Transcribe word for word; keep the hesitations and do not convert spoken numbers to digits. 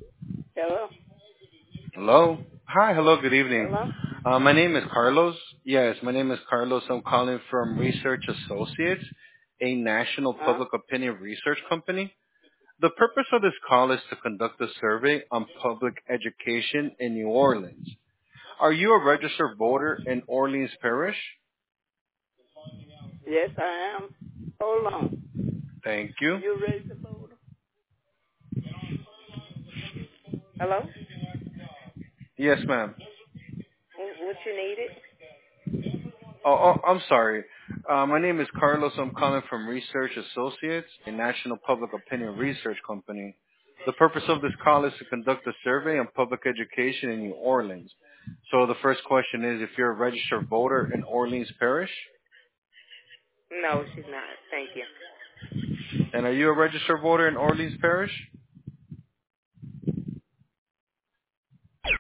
Hello? Hello. Hi. Hello. Good evening. Hello? Uh, my name is Carlos. Yes, my name is Carlos. I'm calling from Research Associates, a national Huh? public opinion research company. The purpose of this call is to conduct a survey on public education in New Orleans. Are you a registered voter in Orleans Parish? Yes, I am. Hold on. Thank you. You ready to vote? Hello? Yes, ma'am. Wh- What you needed? Oh, oh I'm sorry. Uh, my name is Carlos. I'm calling from Research Associates, a national public opinion research company. The purpose of this call is to conduct a survey on public education in New Orleans. So the first question is if you're a registered voter in Orleans Parish, No, she's not. Thank you. and are you a registered voter in Orleans Parish?